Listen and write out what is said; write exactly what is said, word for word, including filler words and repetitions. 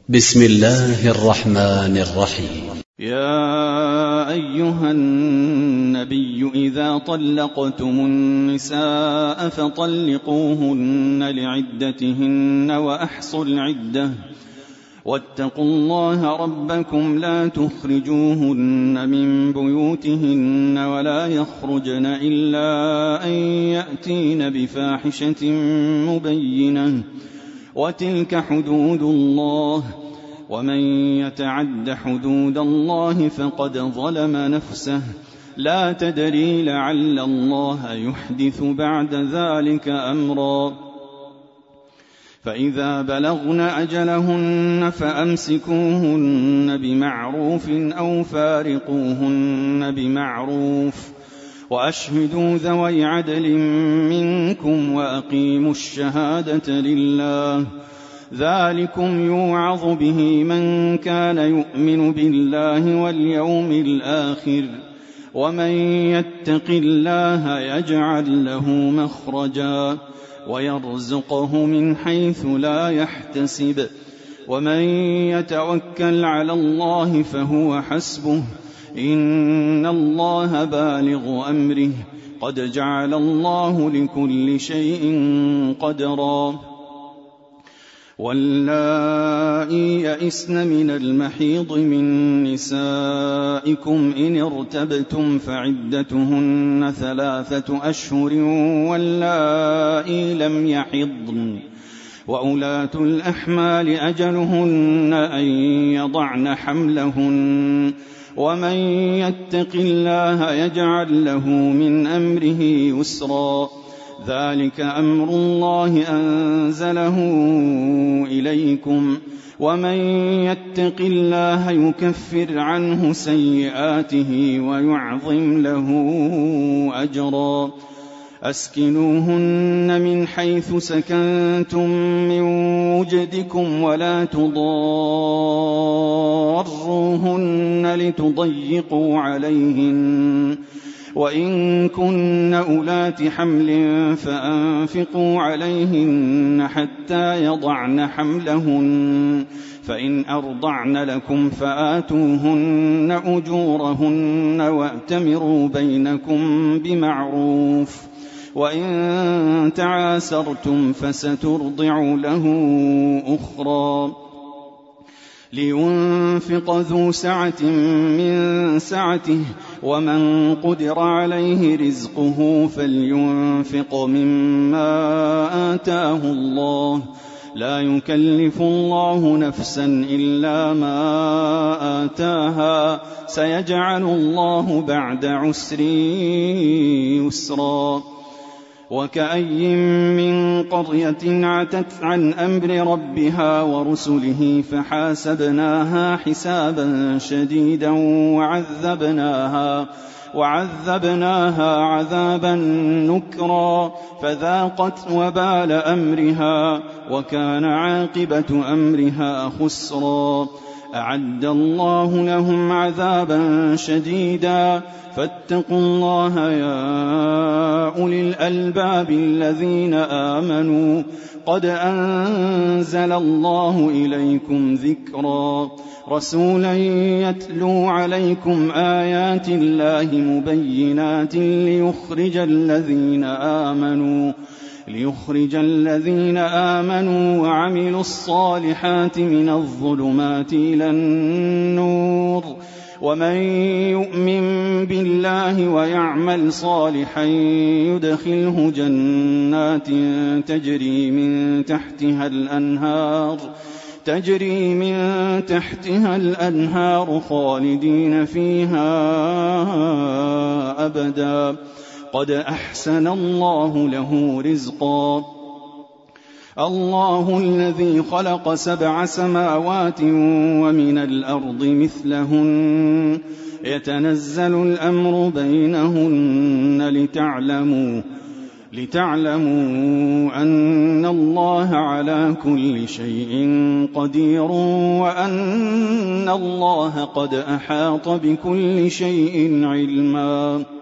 بسم الله الرحمن الرحيم. يا أيها النبي إذا طلقتم النساء فطلقوهن لعدتهن وأحصوا العدة واتقوا الله ربكم لا تخرجوهن من بيوتهن ولا يخرجن إلا أن يأتين بفاحشة مبينة وتلك حدود الله ومن يتعد حدود الله فقد ظلم نفسه لا تدري لعل الله يحدث بعد ذلك أمرا فإذا بلغن أجلهن فأمسكوهن بمعروف أو فارقوهن بمعروف وأشهدوا ذوي عدل منكم وأقيموا الشهادة لله ذلكم يوعظ به من كان يؤمن بالله واليوم الآخر ومن يتق الله يجعل له مخرجا ويرزقه من حيث لا يحتسب ومن يتوكل على الله فهو حسبه إن الله بالغ أمره قد جعل الله لكل شيء قدرا واللائي يئسن من المحيض من نسائكم إن ارتبتم فعدتهن ثلاثة أشهر واللائي لم يحضن وأولاة الأحمال أجلهن أن يضعن حملهن ومن يتق الله يجعل له من أمره يسرا ذلك أمر الله أنزله إليكم ومن يتق الله يكفر عنه سيئاته ويعظم له أجرا أسكنوهن من حيث سكنتم من وجدكم ولا تضاروهن لتضيقوا عليهن وإن كن أولات حمل فأنفقوا عليهن حتى يضعن حملهن فإن أرضعن لكم فآتوهن أجورهن وأتمروا بينكم بمعروف وإن تعاسرتم فسترضع له أخرى لينفق ذو سعة من سعته ومن قدر عليه رزقه فلينفق مما آتاه الله لا يكلف الله نفسا إلا ما آتاها سيجعل الله بعد عسر يسرا وكأي من قرية عتت عن أمر ربها ورسله فحاسبناها حسابا شديدا وعذبناها وعذبناها عذابا نكرا فذاقت وبال أمرها وكان عاقبة أمرها خسرا أعد الله لهم عذابا شديدا فاتقوا الله يا أولي الألباب الذين آمنوا قد أنزل الله إليكم ذكرا رسولا يتلو عليكم آيات الله مبينات ليخرج الذين آمنوا ليخرج الذين آمنوا وعملوا الصالحات من الظلمات إلى النور ومن يؤمن بالله ويعمل صالحا يدخله جنات تجري من تحتها الأنهار تجري من تحتها الأنهار خالدين فيها أبدا قد أحسن الله له رزقا الله الذي خلق سبع سماوات ومن الأرض مثلهن يتنزل الأمر بينهن لتعلموا لتعلموا أن الله على كل شيء قدير وأن الله قد أحاط بكل شيء علما